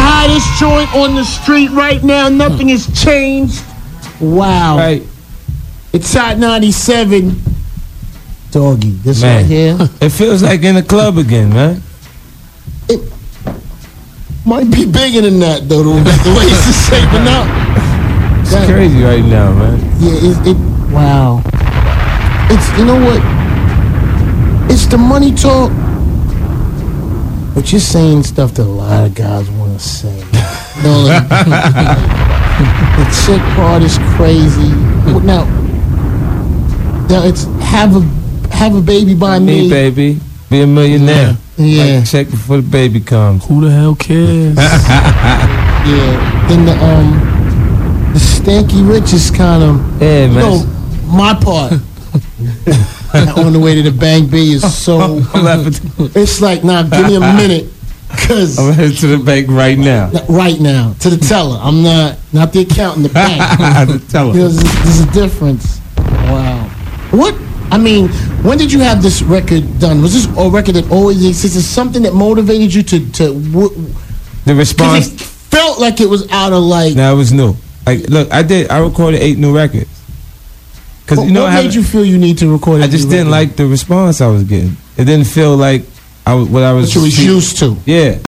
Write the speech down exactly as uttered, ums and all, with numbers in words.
hottest joint on the street right now. Nothing has changed. Wow. Right. It's Hot ninety-seven. Doggy, this Man. right here. It feels like in the club again, man. It might be bigger than that, though, the, the way it's shaping up. It's That- crazy right now, man. Yeah, it, it. Wow. It's, you know what? It's the money talk. But you're saying stuff that a lot of guys want to say. You know, like, the chick part is crazy. Now, now it's have a have a baby by me. Me, baby. Be a millionaire. Yeah. Like, check before the baby comes. Who the hell cares? Yeah. Then the um the stanky rich is kind of Yeah, you man. know, my part. On the way to the bank B is so. I'm laughing. It's like, nah, give me a minute, cause I'm headed to the bank right now. right now to the teller. I'm not not the accountant, the bank. The teller. There's, there's a difference. Wow. What? I mean, when did you have this record done? Was this a record that always existed? Something that motivated you to to? W- The Cause response. it felt like it was out of like. Now it was new. Like, look, I did. I recorded eight new records. Cause What, you know, what I, made haven't- you feel you need to record? I a just new didn't record? like the response I was getting. It didn't feel like I was what I was. what you was used to. Yeah.